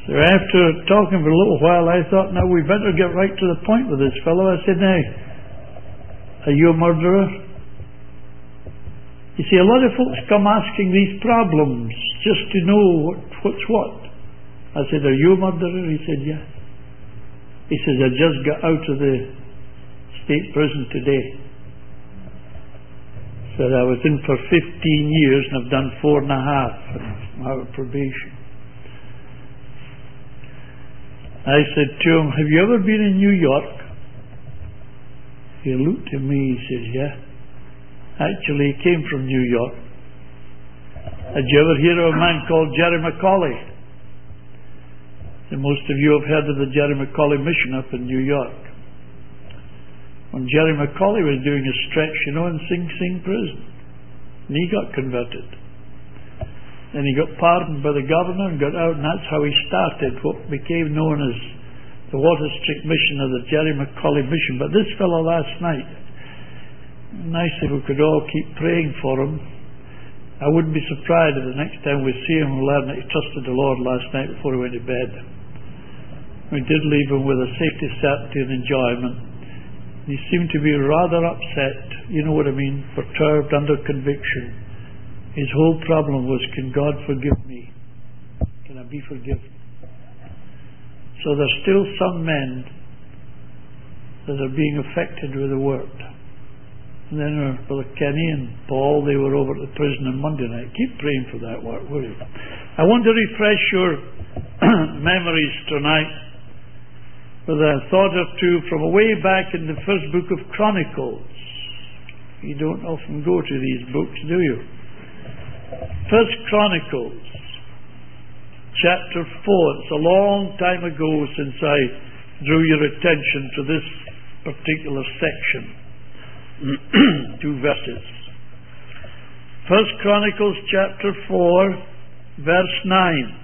So after talking for a little while, I thought, now we better get right to the point with this fellow. I said, now, are you a murderer? You see, a lot of folks come asking these problems just to know what's what. I said, are you a murderer? He said, yes. He says, I just got out of the state prison today. Said I was in for 15 years and I've done 4.5 and I'm out of probation. I said to him, have you ever been in New York? He looked at me, he says, yeah. Actually, he came from New York. Had you ever hear of a man called Jerry McAuley? And most of you have heard of the Jerry McAuley mission up in New York. When Jerry McAuley was doing a stretch, in Sing Sing prison, and he got converted. Then he got pardoned by the governor and got out, and that's how he started what became known as the Water Street Mission, or the Jerry McAuley mission. But this fellow last night, nice if we could all keep praying for him. I wouldn't be surprised if the next time we see him we'll learn that he trusted the Lord last night before he went to bed. We did leave him with a safety, certainty and enjoyment. He seemed to be rather upset, you know what I mean, perturbed, under conviction. His whole problem was, can God forgive me? Can I be forgiven? So there's still some men that are being affected with the word. And then Brother Kenny and Paul, they were over at the prison on Monday night. Keep praying for that work, will you? I want to refresh your memories tonight with a thought or two from way back in the first book of Chronicles. You don't often go to these books, do you? First Chronicles, chapter 4. It's a long time ago since I drew your attention to this particular section. 2 verses. First Chronicles chapter 4, verse 9.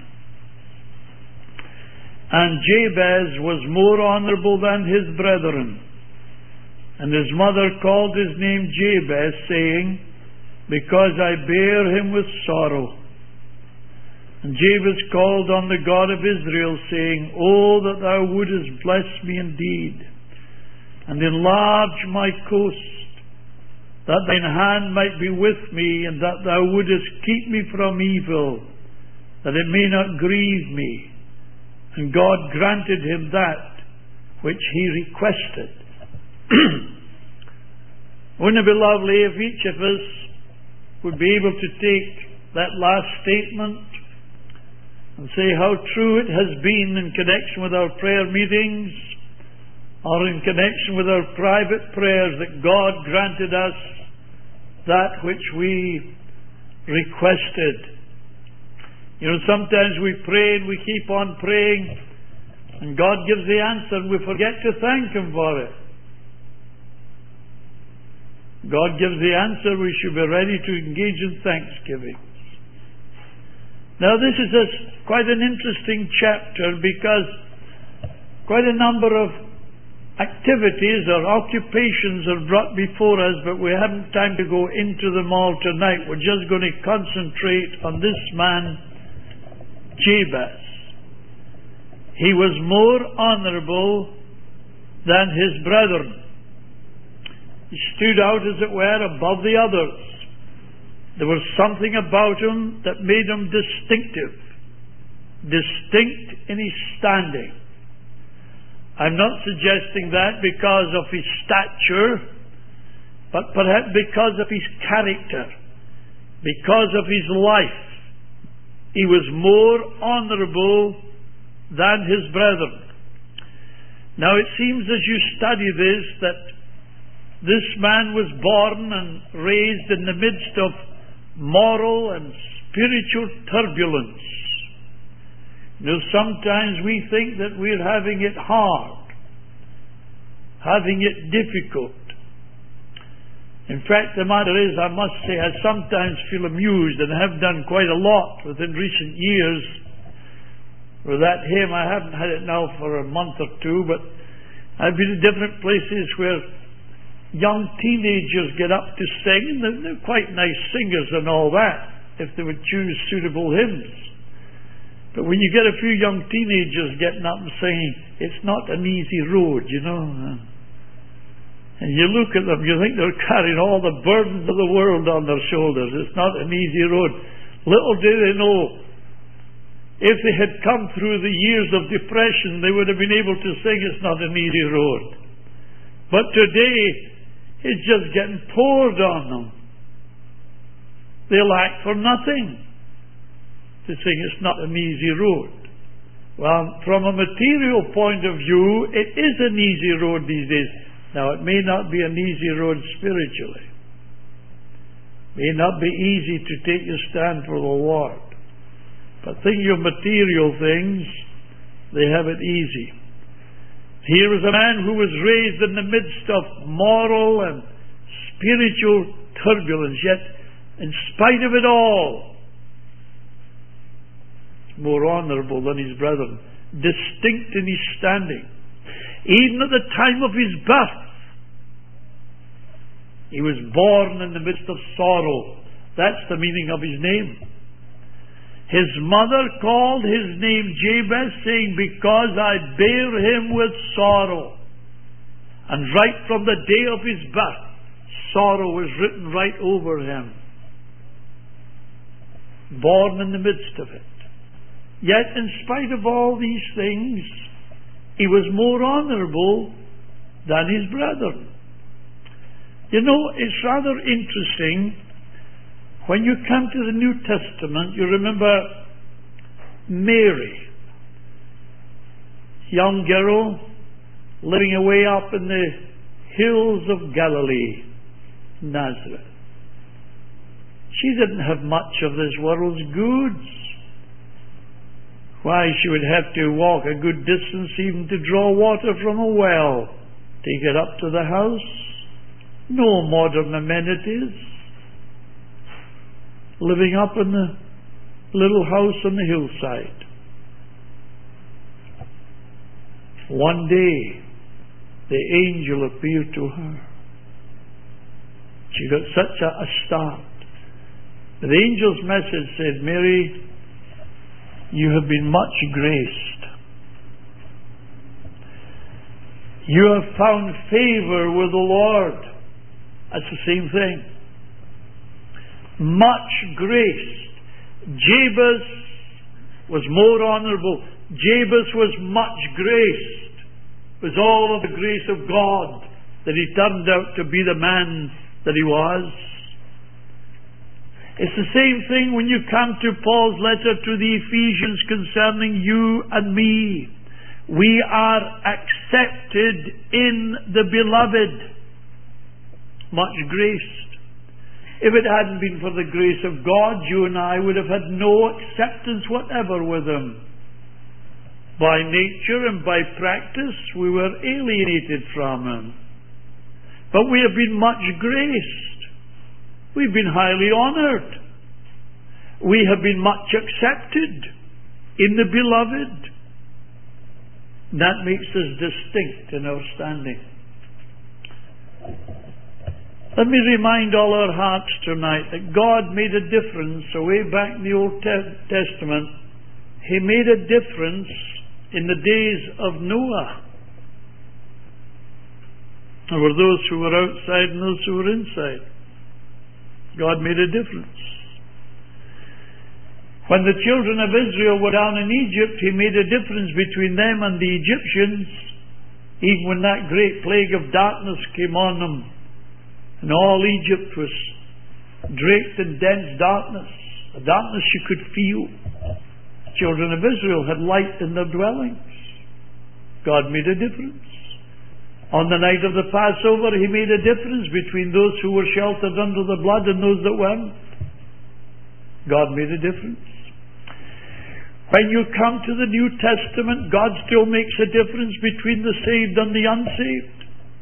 And Jabez was more honourable than his brethren, and his mother called his name Jabez, saying, because I bare him with sorrow. And Jabez called on the God of Israel, saying, oh, that thou wouldest bless me indeed, and enlarge my coast, that thine hand might be with me, and that thou wouldest keep me from evil, that it may not grieve me. And God granted him that which he requested. Wouldn't it be lovely if each of us would be able to take that last statement and say how true it has been in connection with our prayer meetings, or in connection with our private prayers, that God granted us that which we requested. You know, sometimes we pray and we keep on praying, and God gives the answer and we forget to thank Him for it. God gives the answer, we should be ready to engage in thanksgiving. Now this is quite an interesting chapter, because quite a number of activities or occupations are brought before us, but we haven't time to go into them all tonight. We're just going to concentrate on this man, Jabez. He was more honourable than his brethren. He stood out, as it were, above the others. There was something about him that made him distinctive, distinct in his standing. I'm not suggesting that because of his stature, but perhaps because of his character, because of his life. He was more honourable than his brethren. Now it seems as you study this that this man was born and raised in the midst of moral and spiritual turbulence. You know, sometimes we think that we're having it hard, having it difficult. In fact, the matter is, I must say, I sometimes feel amused, and have done quite a lot within recent years with that hymn. I haven't had it now for a month or two, but I've been in different places where young teenagers get up to sing, and they're quite nice singers and all that, if they would choose suitable hymns. But when you get a few young teenagers getting up and saying, it's not an easy road, you know, and you look at them, you think they're carrying all the burdens of the world on their shoulders. It's not an easy road. Little do they know, if they had come through the years of depression, they would have been able to sing, it's not an easy road. But today, it's just getting poured on them. They lack for nothing to sing it's not an easy road. Well, from a material point of view, it is an easy road these days. Now, it may not be an easy road spiritually. It may not be easy to take your stand for the Lord. But think of material things, they have it easy. Here is a man who was raised in the midst of moral and spiritual turbulence, yet in spite of it all, more honourable than his brethren, distinct in his standing. Even at the time of his birth, he was born in the midst of sorrow. That's the meaning of his name. His mother called his name Jabez, saying, because I bear him with sorrow. And right from the day of his birth, sorrow was written right over him. Born in the midst of it. Yet, in spite of all these things, he was more honourable than his brethren. You know, it's rather interesting. When you come to the New Testament, you remember Mary, young girl, living away up in the hills of Galilee, Nazareth. She didn't have much of this world's goods. Why, she would have to walk a good distance even to draw water from a well, take it up to the house. No modern amenities. Living up in the little house on the hillside. One day, the angel appeared to her. She got such a start. The angel's message said, Mary, you have been much graced. You have found favor with the Lord. That's the same thing. Much graced. Jabez was more honourable. Jabez was much graced. It was all of the grace of God that he turned out to be the man that he was. It's the same thing when you come to Paul's letter to the Ephesians concerning you and me. We are accepted in the beloved. Much graced. If it hadn't been for the grace of God, you and I would have had no acceptance whatever with him. By nature and by practice, we were alienated from him. But we have been much graced. We've been highly honoured. We have been much accepted in the beloved. That makes us distinct in our standing. Let me remind all our hearts tonight that God made a difference way back in the Old Testament. He made a difference in the days of Noah. There were those who were outside and those who were inside. God made a difference. When the children of Israel were down in Egypt, He made a difference between them and the Egyptians. Even when that great plague of darkness came on them, and all Egypt was draped in dense darkness, a darkness you could feel. The children of Israel had light in their dwellings. God made a difference. On the night of the Passover, He made a difference between those who were sheltered under the blood and those that weren't. God made a difference. When you come to the New Testament, God still makes a difference between the saved and the unsaved.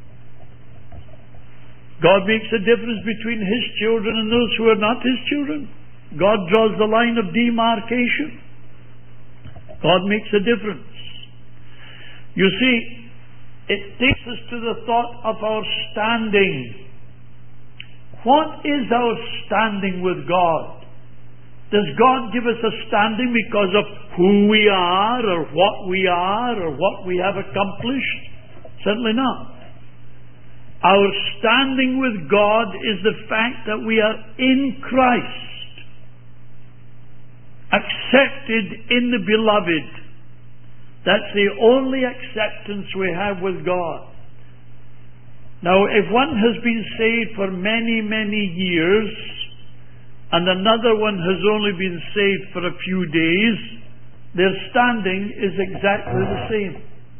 God makes a difference between His children and those who are not His children. God draws the line of demarcation. God makes a difference. You see, it takes us to the thought of our standing. What is our standing with God? Does God give us a standing because of who we are or what we have accomplished? Certainly not. Our standing with God is the fact that we are in Christ, accepted in the Beloved. That's the only acceptance we have with God. Now, if one has been saved for many, many years, and another one has only been saved for a few days, their standing is exactly the same.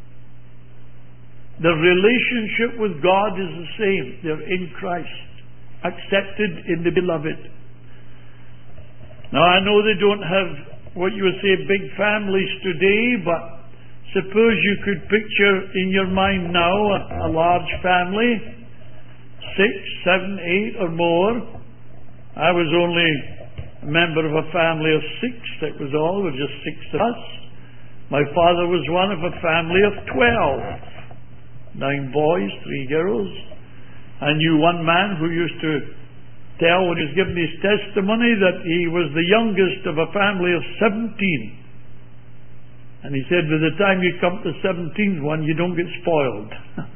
The relationship with God is the same. They're in Christ, accepted in the Beloved. Now, I know they don't have what you would say big families today, but suppose you could picture in your mind now a large family, 6, 7, 8 or more. I was only a member of a family of 6, that was all. There were just 6 of us. My father was one of a family of 12. 9 boys, 3 girls. I knew one man who used to tell when he was giving his testimony that he was the youngest of a family of 17. And he said, by the time you come to the 17th one, you don't get spoiled.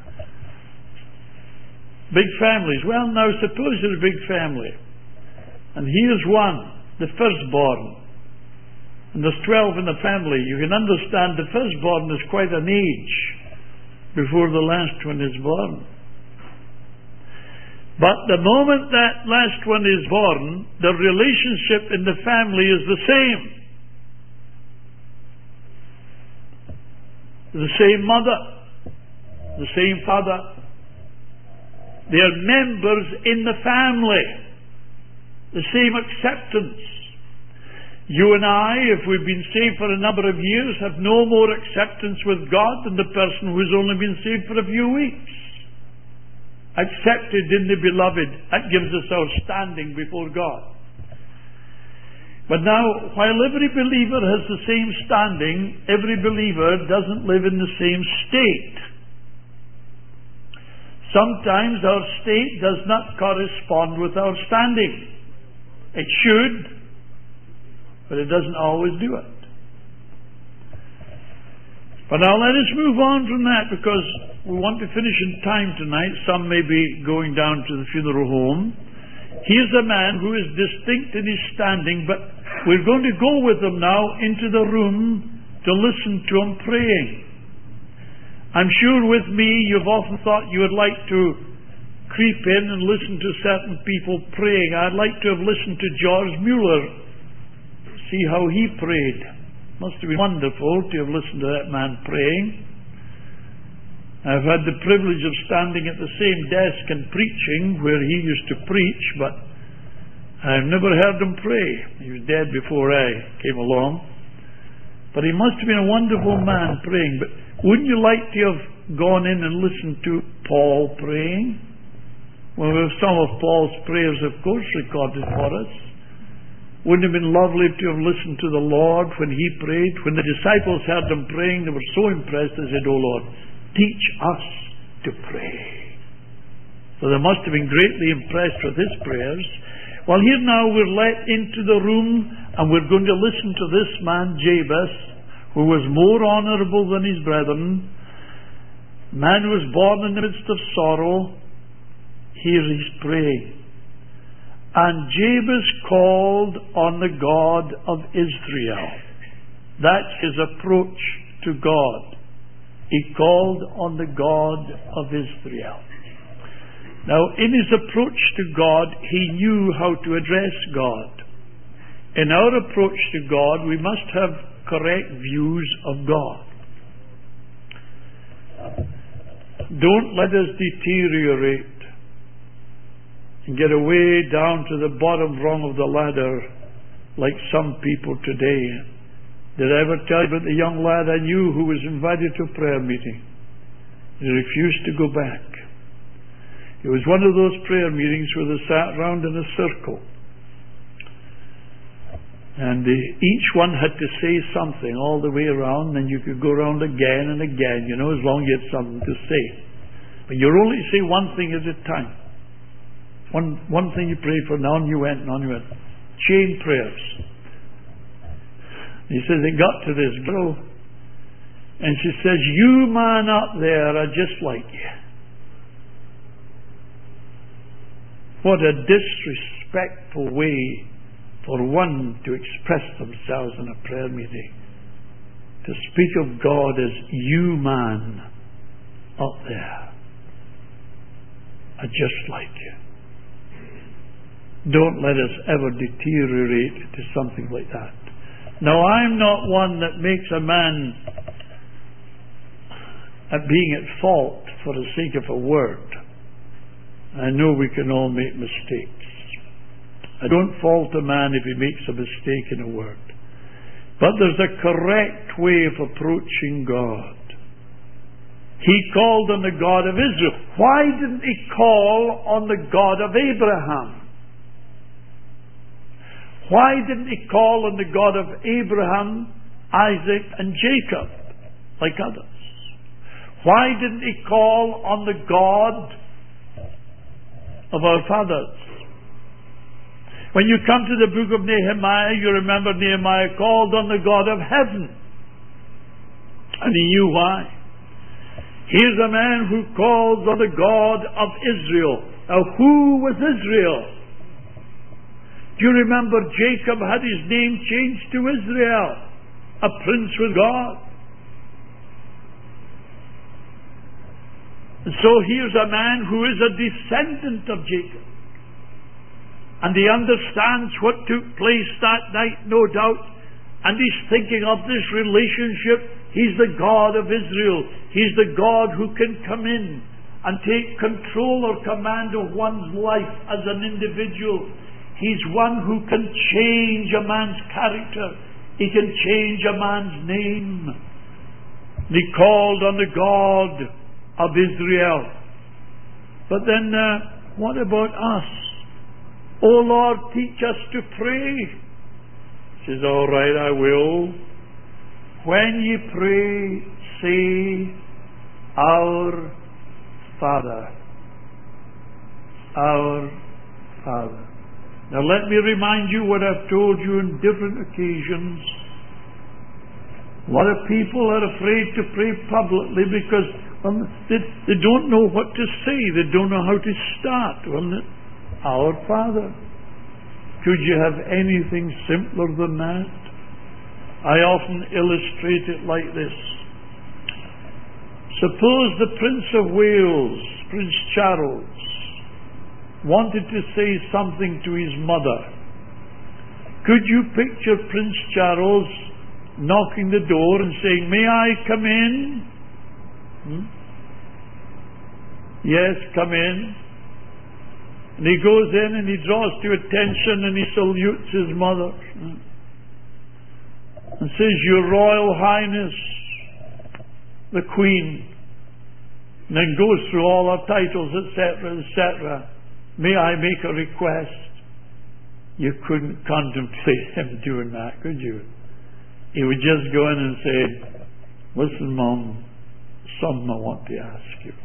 Big families. Well, now suppose there's a big family. And here's one, the firstborn. And there's 12 in the family. You can understand the firstborn is quite an age before the last one is born. But the moment that last one is born, the relationship in the family is the same. The same mother, the same father. They are members in the family. The same acceptance. You and I, if we've been saved for a number of years, have no more acceptance with God than the person who's only been saved for a few weeks. Accepted in the Beloved. That gives us our standing before God. But now, while every believer has the same standing, every believer doesn't live in the same state. Sometimes our state does not correspond with our standing. It should, but it doesn't always do it. But now let us move on from that, because we want to finish in time tonight. Some may be going down to the funeral home. Here's a man who is distinct in his standing, but we're going to go with him now into the room to listen to him praying. I'm sure with me you've often thought you would like to creep in and listen to certain people praying. I'd like to have listened to George Mueller, see how he prayed. Must have been wonderful to have listened to that man praying. I've had the privilege of standing at the same desk and preaching where he used to preach, but I've never heard him pray. He was dead before I came along. But he must have been a wonderful man praying. But wouldn't you like to have gone in and listened to Paul praying? Well, we have some of Paul's prayers, of course, recorded for us. Wouldn't it have been lovely to have listened to the Lord when he prayed? When the disciples heard him praying, they were so impressed. They said, "Oh Lord, teach us to pray." So they must have been greatly impressed with his prayers. Well, here now we're let into the room, and we're going to listen to this man, Jabez, who was more honourable than his brethren. Man who was born in the midst of sorrow. Here he's praying. And Jabez called on the God of Israel. That's his approach to God. He called on the God of Israel. Now, in his approach to God, he knew how to address God. In our approach to God, we must have correct views of God. Don't let us deteriorate and get away down to the bottom rung of the ladder like some people today. Did I ever tell you about the young lad I knew who was invited to a prayer meeting? He refused to go back. It was one of those prayer meetings where they sat round in a circle. And each one had to say something all the way around, and you could go around again and again, as long as you had something to say. But you only say one thing at a time. One thing you pray for, and on you went, and on you went. Chain prayers. He says, he got to this girl, and she says, you man up there are just like you. What a disrespectful way for one to express themselves in a prayer meeting. To speak of God as you man up there are just like you. Don't let us ever deteriorate to something like that. Now, I'm not one that makes a man being at fault for the sake of a word. I know we can all make mistakes. I don't fault a man if he makes a mistake in a word. But there's a correct way of approaching God. He called on the God of Israel. Why didn't he call on the God of Abraham? Why didn't he call on the God of Abraham, Isaac, and Jacob, like others? Why didn't he call on the God of our fathers? When you come to the book of Nehemiah, you remember Nehemiah called on the God of heaven. And he knew why. Here's a man who calls on the God of Israel. Now, who was Israel? Do you remember Jacob had his name changed to Israel, a prince with God? And so here's a man who is a descendant of Jacob. And he understands what took place that night, no doubt. And he's thinking of this relationship. He's the God of Israel. He's the God who can come in and take control or command of one's life as an individual. He's one who can change a man's character. He can change a man's name. And he called on the God of Israel. But then, what about us? Oh Lord, teach us to pray. He says, all right, I will. When ye pray, say, Our Father. Our Father. Now let me remind you what I've told you on different occasions. A lot of people are afraid to pray publicly because they don't know what to say. They don't know how to start. Our Father. Could you have anything simpler than that? I often illustrate it like this. Suppose the Prince of Wales, Prince Charles, wanted to say something to his mother. Could you picture Prince Charles knocking the door and saying, may I come in? Yes, come in. And he goes in and he draws to attention and he salutes his mother and says, Your Royal Highness, the Queen, and then goes through all her titles, etc., etc. May I make a request? You couldn't contemplate him doing that, could you? He would just go in and say, Listen, Mom, something I want to ask you.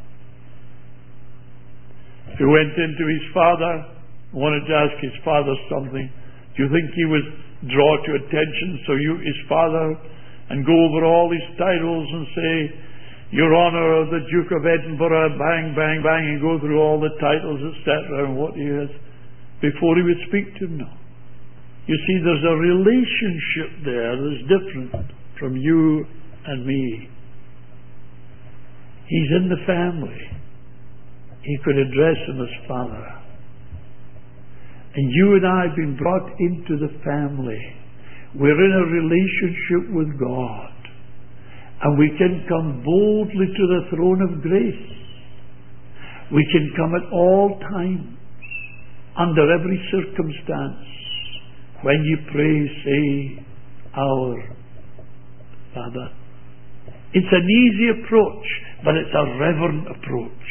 If he went into his father, wanted to ask his father something, do you think he would draw to attention, his father, and go over all his titles and say, Your Honour, the Duke of Edinburgh, bang, bang, bang, and go through all the titles, etc., and what he is, before he would speak to him? No. You see, there's a relationship there that's different from you and me. He's in the family. He could address him as Father. And you and I have been brought into the family. We're in a relationship with God. And we can come boldly to the throne of grace. We can come at all times, under every circumstance. When you pray, say, Our Father. It's an easy approach, but it's a reverent approach.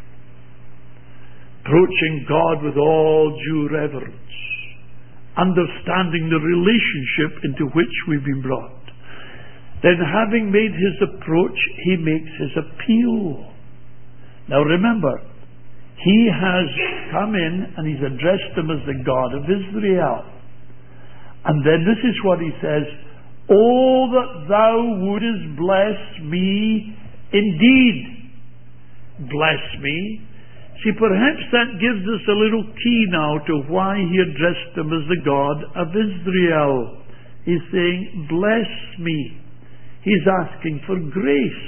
Approaching God with all due reverence, understanding the relationship into which we've been brought. Then, having made his approach, he makes his appeal. Now remember, he has come in and he's addressed them as the God of Israel. And then this is what he says, Oh, that thou wouldest bless me indeed. Bless me. See, perhaps that gives us a little key now to why he addressed him as the God of Israel. He's saying, bless me. He's asking for grace.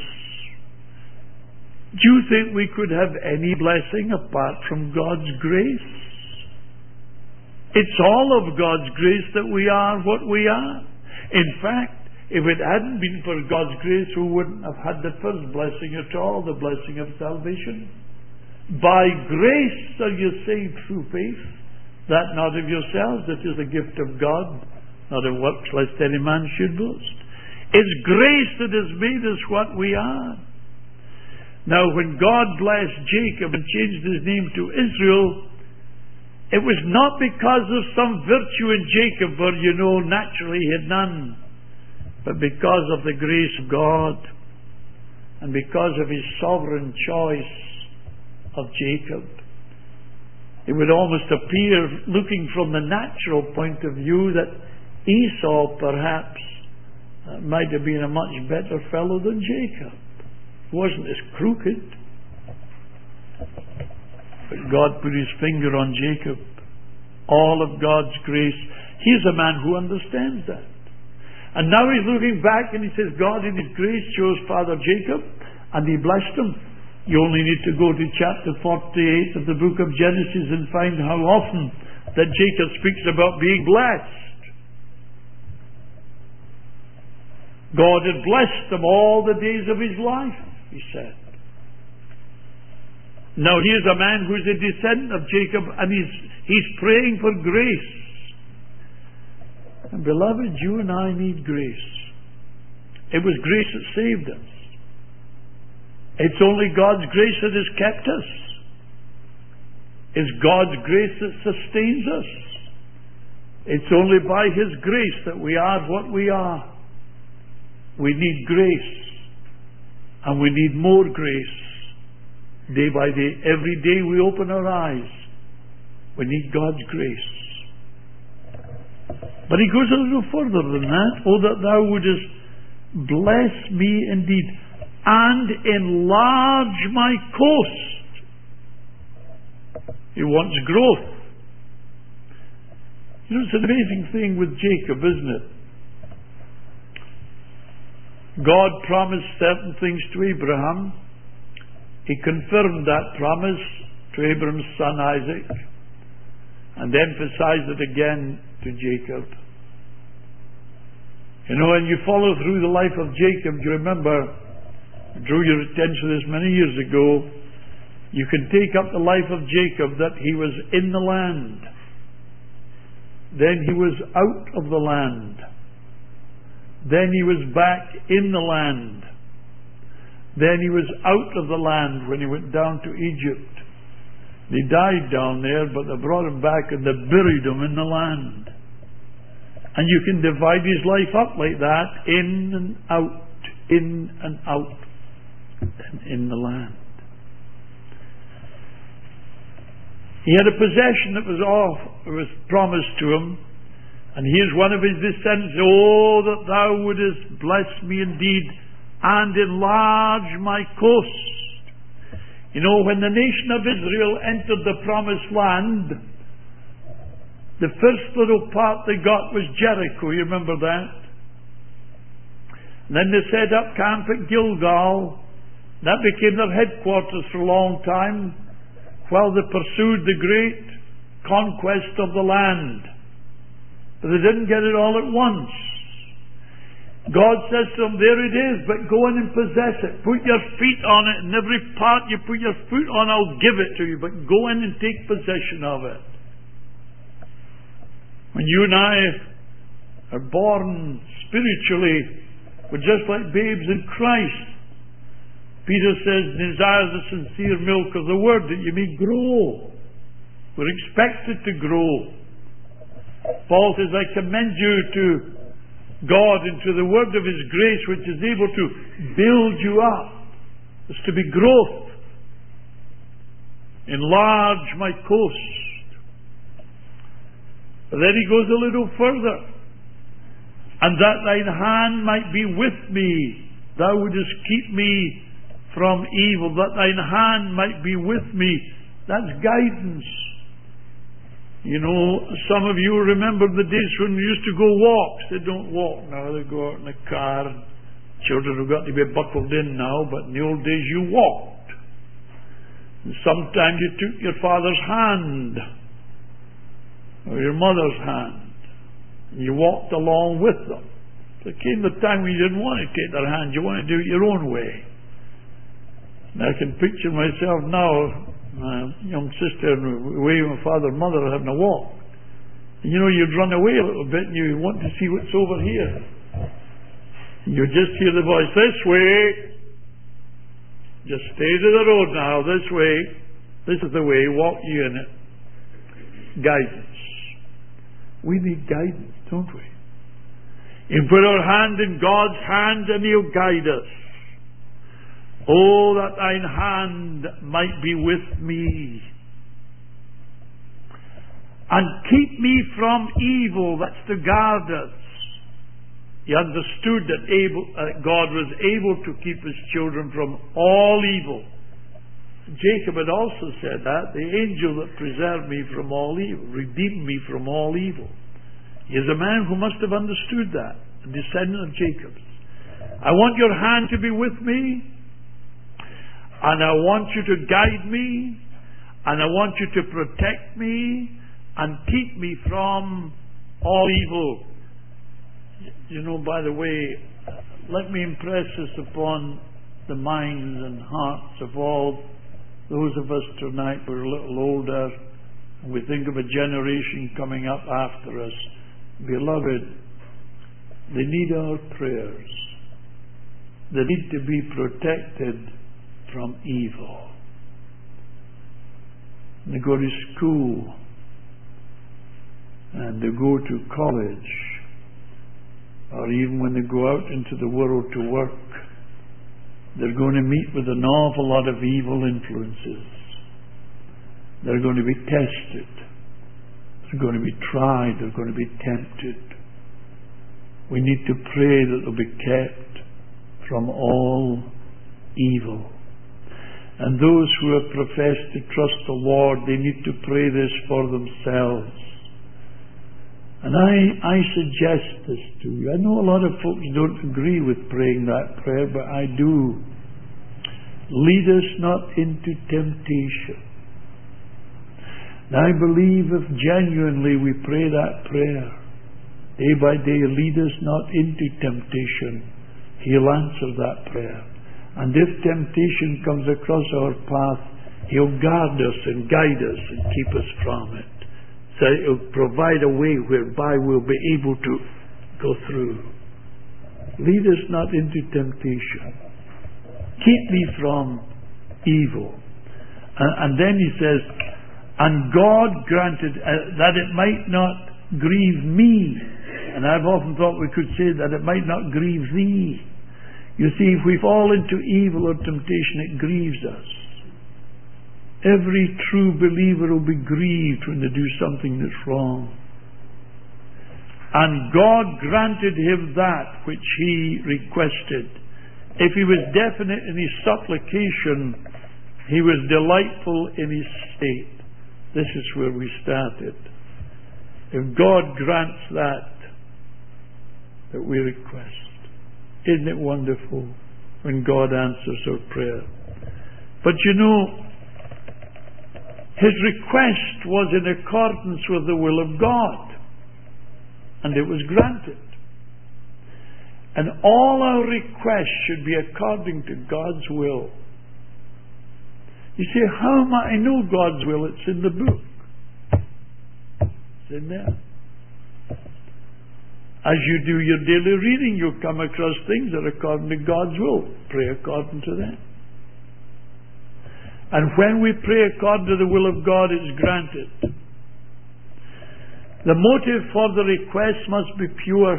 Do you think we could have any blessing apart from God's grace? It's all of God's grace that we are what we are. In fact, if it hadn't been for God's grace, we wouldn't have had the first blessing at all, the blessing of salvation. By grace are you saved through faith, that not of yourselves, it is a gift of God, not of works, lest any man should boast. It's grace that has made us what we are. Now, when God blessed Jacob and changed his name to Israel, it was not because of some virtue in Jacob, for naturally he had none, but because of the grace of God and because of his sovereign choice of Jacob. It would almost appear, looking from the natural point of view, that Esau perhaps might have been a much better fellow than Jacob. He wasn't as crooked. But God put his finger on Jacob. All of God's grace. He's a man who understands that. And now he's looking back and he says, God in his grace chose Father Jacob and he blessed him. You only need to go to chapter 48 of the book of Genesis and find how often that Jacob speaks about being blessed. God had blessed him all the days of his life, he said. Now here's a man who's a descendant of Jacob and he's praying for grace. And beloved, you and I need grace. It was grace that saved us. It's only God's grace that has kept us. It's God's grace that sustains us. It's only by his grace that we are what we are. We need grace. And we need more grace. Day by day, every day we open our eyes, we need God's grace. But he goes a little further than that. Oh, that thou wouldest bless me indeed, and enlarge my coast. He wants growth. It's an amazing thing with Jacob, isn't it? God promised certain things to Abraham. He confirmed that promise to Abraham's son Isaac and emphasized it again to Jacob. When you follow through the life of Jacob, you remember, I drew your attention to this many years ago, you can take up the life of Jacob that he was in the land. Then he was out of the land. Then he was back in the land. Then he was out of the land when he went down to Egypt. He died down there, but they brought him back and they buried him in the land. And you can divide his life up like that, in and out, in and out, and in the land. He had a possession that was promised to him, and here's one of his descendants. Oh, that thou wouldest bless me indeed, and enlarge my coast. When the nation of Israel entered the promised land, the first little part they got was Jericho. You remember that? And then they set up camp at Gilgal. That became their headquarters for a long time while they pursued the great conquest of the land. But they didn't get it all at once. God says to them, there it is, but go in and possess it. Put your feet on it, and every part you put your foot on, I'll give it to you, but go in and take possession of it. When you and I are born spiritually, we're just like babes in Christ. Peter says, desire the sincere milk of the word that you may grow. We're expected to grow. Paul says, I commend you to God and to the word of his grace, which is able to build you up. It's to be growth. Enlarge my coast. But then he goes a little further. and that thine hand might be with me. Thou wouldest keep me from evil, that thine hand might be with me. That's guidance. You know, some of you remember the days when we used to go walks. They don't walk now, they go out in the car. Children have got to be buckled in now, but in the old days you walked. And sometimes you took your father's hand, or your mother's hand, and you walked along with them. There came the time when you didn't want to take their hand, you want to do it your own way. And I can picture myself now, my young sister, away with my father and mother having a walk. And you know, you'd run away a little bit and you want to see what's over here. And you just hear the voice, this way. Just stay to the road now, this way. This is the way, walk you in it. Guidance. We need guidance, don't we? You put our hand in God's hand and He'll guide us. Oh, that thine hand might be with me, and keep me from evil. That's to guard us. He understood that God was able to keep His children from all evil. Jacob had also said that, the angel that preserved me from all evil, redeemed me from all evil. He is a man who must have understood that, a descendant of Jacob's. I want your hand to be with me, and I want you to guide me, and I want you to protect me, and keep me from all evil. You know, by the way, let me impress this upon the minds and hearts of all those of us tonight who are a little older, and we think of a generation coming up after us. Beloved, they need our prayers. They need to be protected from evil. They go to school and they go to college, or even when they go out into the world to work, they're going to meet with an awful lot of evil influences. They're going to be tested. They're going to be tried. They're going to be tempted. We need to pray that they'll be kept from all evil. And those who have professed to trust the Lord, they need to pray this for themselves. And I suggest this to you. I know a lot of folks don't agree with praying that prayer, but I do. Lead us not into temptation. Now I believe if genuinely we pray that prayer, day by day, lead us not into temptation, He'll answer that prayer. And if temptation comes across our path, He'll guard us and guide us and keep us from it. So He'll provide a way whereby we'll be able to go through. Lead us not into temptation. Keep me from evil. And then He says, and God granted that it might not grieve me. And I've often thought we could say that it might not grieve thee. You see, if we fall into evil or temptation, it grieves us. Every true believer will be grieved when they do something that's wrong. And God granted him that which he requested. If he was definite in his supplication, he was delightful in his state. This is where we started. If God grants that we request, isn't it wonderful when God answers our prayer? But you know, his request was in accordance with the will of God, and it was granted. And all our requests should be according to God's will. You say, how am I know God's will? It's in the book. It's in there. As you do your daily reading, you'll come across things that are according to God's will. Pray according to that. And when we pray according to the will of God, it's granted. The motive for the request must be pure.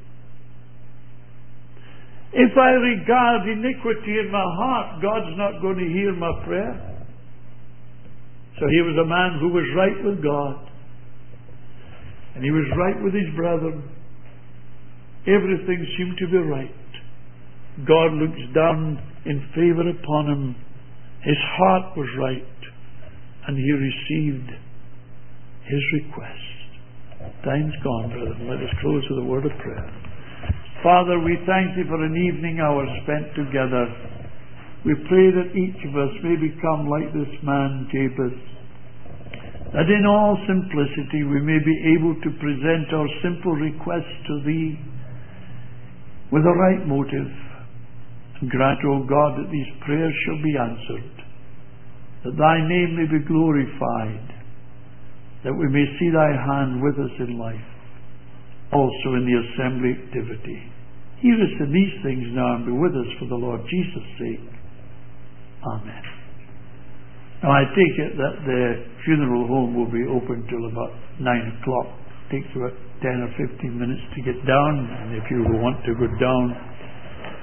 If I regard iniquity in my heart, God's not going to hear my prayer. So he was a man who was right with God. And he was right with his brethren. Everything seemed to be right. God looks down in favor upon him. His heart was right, and he received his request. Time's gone, brethren. Let us close with a word of prayer. Father, we thank you for an evening hour spent together. We pray that each of us may become like this man, Jabez, that in all simplicity we may be able to present our simple requests to thee with the right motive. And grant, O God, that these prayers shall be answered, that thy name may be glorified, that we may see thy hand with us in life, also in the assembly activity. Hear us in these things now, and be with us for the Lord Jesus' sake. Amen. Now I take it that the funeral home will be open till about 9 o'clock. It takes about 10 or 15 minutes to get down, and if you want to go down,